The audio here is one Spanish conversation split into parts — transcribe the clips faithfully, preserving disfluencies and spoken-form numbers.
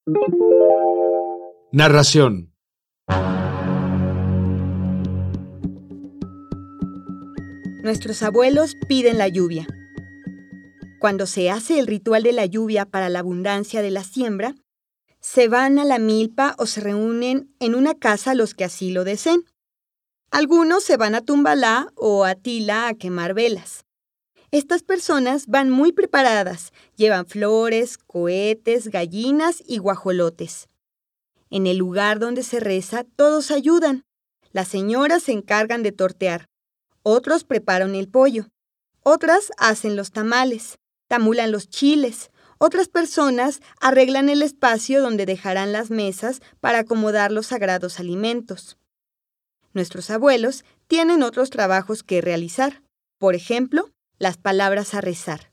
Narración. Nuestros abuelos piden la lluvia. Cuando se hace el ritual de la lluvia para la abundancia de la siembra, se van a la milpa o se reúnen en una casa los que así lo deseen. Algunos se van a Tumbalá o a Tila a quemar velas. Estas personas van muy preparadas, llevan flores, cohetes, gallinas y guajolotes. En el lugar donde se reza, todos ayudan. Las señoras se encargan de tortear, otros preparan el pollo, otras hacen los tamales, tamulan los chiles, otras personas arreglan el espacio donde dejarán las mesas para acomodar los sagrados alimentos. Nuestros abuelos tienen otros trabajos que realizar, por ejemplo, las palabras a rezar.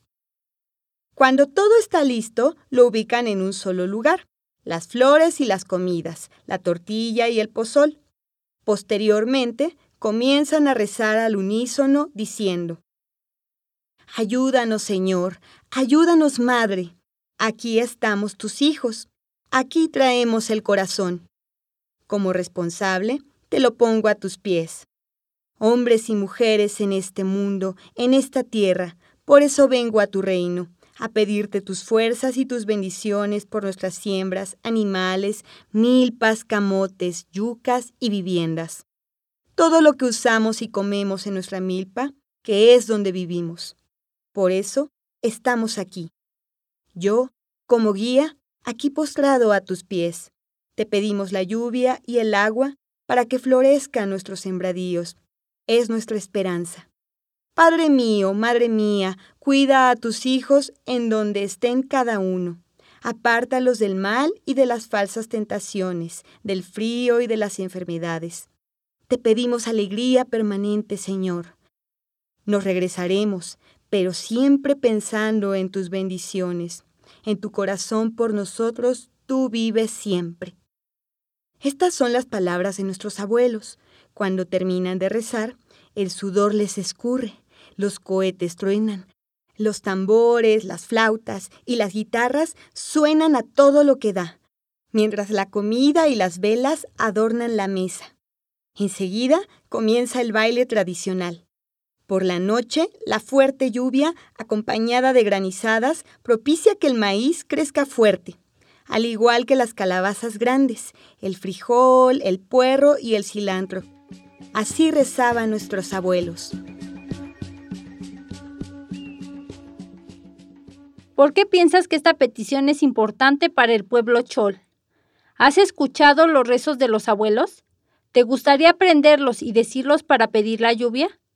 Cuando todo está listo, lo ubican en un solo lugar, las flores y las comidas, la tortilla y el pozol. Posteriormente, comienzan a rezar al unísono diciendo: Ayúdanos, Señor, ayúdanos, Madre. Aquí estamos tus hijos, aquí traemos el corazón. Como responsable, te lo pongo a tus pies. Hombres y mujeres en este mundo, en esta tierra, por eso vengo a tu reino, a pedirte tus fuerzas y tus bendiciones por nuestras siembras, animales, milpas, camotes, yucas y viviendas. Todo lo que usamos y comemos en nuestra milpa, que es donde vivimos. Por eso estamos aquí. Yo, como guía, aquí postrado a tus pies, te pedimos la lluvia y el agua para que florezcan nuestros sembradíos. Es nuestra esperanza. Padre mío, Madre mía, cuida a tus hijos en donde estén cada uno. Apártalos del mal y de las falsas tentaciones, del frío y de las enfermedades. Te pedimos alegría permanente, Señor. Nos regresaremos, pero siempre pensando en tus bendiciones. En tu corazón por nosotros tú vives siempre. Estas son las palabras de nuestros abuelos. Cuando terminan de rezar, el sudor les escurre, los cohetes truenan, los tambores, las flautas y las guitarras suenan a todo lo que da, mientras la comida y las velas adornan la mesa. Enseguida comienza el baile tradicional. Por la noche, la fuerte lluvia, acompañada de granizadas, propicia que el maíz crezca fuerte, al igual que las calabazas grandes, el frijol, el puerro y el cilantro. Así rezaban nuestros abuelos. ¿Por qué piensas que esta petición es importante para el pueblo chol? ¿Has escuchado los rezos de los abuelos? ¿Te gustaría aprenderlos y decirlos para pedir la lluvia?